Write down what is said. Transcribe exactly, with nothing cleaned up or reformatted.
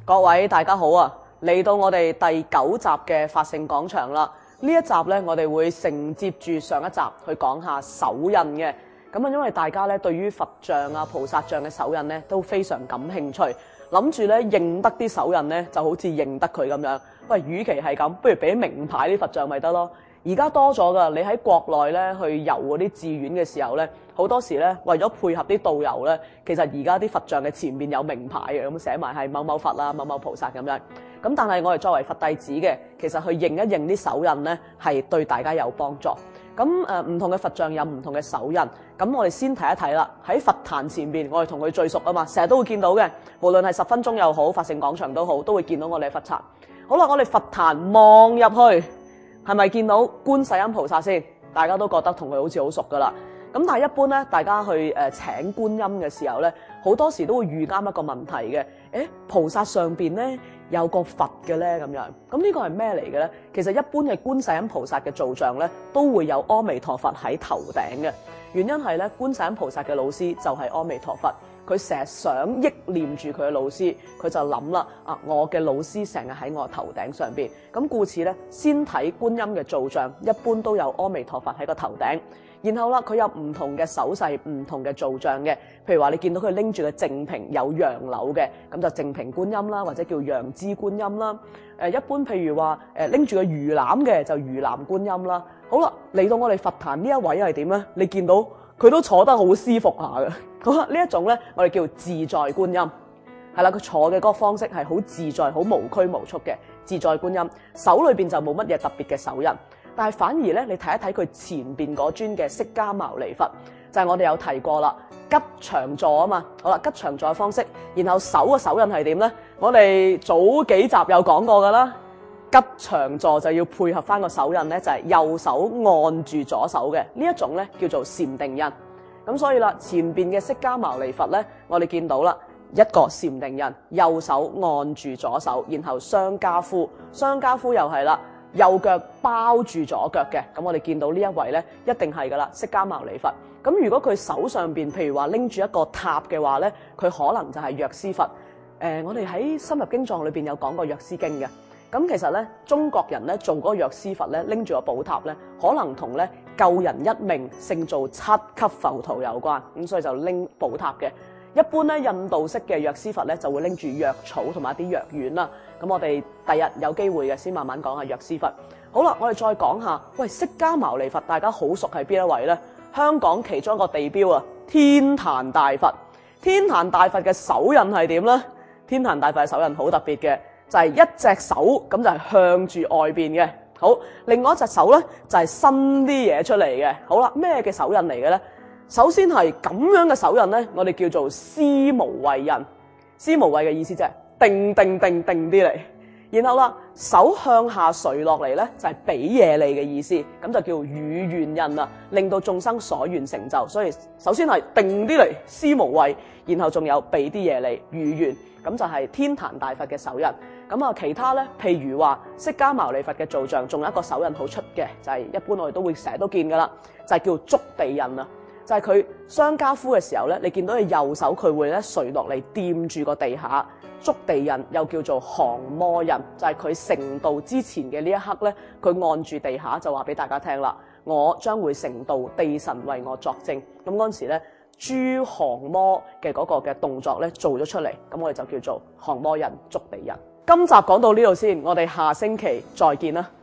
各位大家好啊！嚟到我哋第九集嘅法性廣場啦。呢一集呢，我哋會承接住上一集去講下手印嘅。咁啊，因為大家咧對於佛像啊、菩薩像嘅手印咧都非常感興趣，諗住咧認得啲手印咧就好似認得佢咁樣。喂，與其係咁，不如俾名牌啲佛像咪得咯。而家多咗噶，你喺國內咧去遊嗰啲寺院嘅時候咧，好多時咧為咗配合啲導遊咧，其實而家啲佛像嘅前面有名牌嘅，咁寫埋係某某佛啦、某某菩薩咁樣。咁但係我哋作為佛弟子嘅，其實去認一認啲手印咧，係對大家有幫助。咁誒唔同嘅佛像有唔同嘅手印，咁我哋先睇一睇啦。喺佛壇前邊，我哋同佢最熟啊嘛，成日都會見到嘅，無論係十分鐘又好，法性廣場都好，都會見到我哋嘅佛壇。好啦，我哋佛壇望入去，係咪見到觀世音菩薩先？大家都覺得同佢好似好熟噶啦。咁但係一般咧，大家去誒請觀音嘅時候咧，好多時都會遇啱一個問題嘅。誒，菩薩上邊咧有個佛嘅咧咁樣，咁呢個係咩嚟嘅咧？其實一般嘅觀世音菩薩嘅造像咧，都會有阿彌陀佛喺頭頂嘅。原因係咧，觀世音菩薩嘅老師就係阿彌陀佛，佢成日想憶念住佢嘅老師，佢就諗啦，啊，我嘅老師成日喺我頭頂上邊，咁故此咧，先睇觀音嘅造像，一般都有阿彌陀佛喺個頭頂。然後啦，佢有唔同嘅手勢，唔同嘅造像嘅。譬如話，你見到佢拎住嘅淨瓶有楊柳嘅，咁就淨瓶觀音啦，或者叫楊枝觀音啦。誒，一般譬如話，誒拎住個魚籃嘅就魚籃觀音啦。好啦，嚟到我哋佛壇呢一位係點咧？你見到佢都坐得好舒服下嘅。好啦，呢一種咧，我哋叫自在觀音。係啦，佢坐嘅嗰個方式係好自在、好無拘無束嘅自在觀音。手裏邊就冇乜嘢特別嘅手印。但係反而咧，你睇一睇佢前邊嗰尊嘅釋迦牟尼佛，就係、是、我哋有提過啦，吉祥坐啊嘛。好啦，吉祥坐嘅方式，然後手嘅手印係點咧？我哋早幾集有講過噶啦，吉祥坐就要配合翻個手印咧，就係、是、右手按住左手嘅呢一種咧，叫做禪定印。咁所以啦，前邊嘅釋迦牟尼佛咧，我哋見到啦，一個禪定印，右手按住左手，然後雙跏趺，雙跏趺又係啦。右腳包住左腳嘅，咁我哋見到呢一位咧，一定係噶啦，釋迦牟尼佛。咁如果佢手上邊，譬如話拎住一個塔嘅話咧，佢可能就係藥師佛。誒、呃，我哋喺深入經藏裏邊有講過藥師經嘅。咁其實咧，中國人咧做嗰個藥師佛咧，拎住個寶塔咧，可能同咧救人一命勝造七級浮屠有關。咁所以就拎寶塔嘅。一般咧，印度式嘅藥師佛咧就會拎住藥草同埋一啲藥丸啦。咁我哋第日有機會嘅先慢慢講下藥師佛。好啦，我哋再講下，喂，釋迦牟尼佛大家好熟係邊一位呢？香港其中一個地標啊，天壇大佛。天壇大佛嘅手印係點呢？天壇大佛嘅手印好特別嘅，就係、是、一隻手咁就係向住外邊嘅。好，另外一隻手呢，就係伸啲嘢出嚟嘅。好啦，咩嘅手印嚟嘅呢？首先係咁樣嘅手印咧，我哋叫做施無畏印。施無畏嘅意思就係定定定定啲嚟，然後啦，手向下垂落嚟咧，就係俾嘢你嘅意思，咁就叫與願印啦，令到眾生所願成就。所以首先係定啲嚟，施無畏，然後仲有俾啲嘢你與願，咁就係天壇大佛嘅手印。咁啊，其他咧，譬如話釋迦牟尼佛嘅造像，仲有一個手印好出嘅，就係、是、一般我哋都會成日都見噶啦，就係、是、叫觸地印啊。就係佢雙跏趺嘅時候咧，你見到佢右手佢會咧垂落嚟掂住個地下，觸地印又叫做降魔印，就係佢成道之前嘅呢一刻咧，佢按住地下就話俾大家聽啦，我將會成道，地神為我作證。咁嗰陣時咧，諸降魔嘅嗰個嘅動作咧做咗出嚟，咁我哋就叫做降魔印、觸地印。今集講到呢度先，我哋下星期再見啦。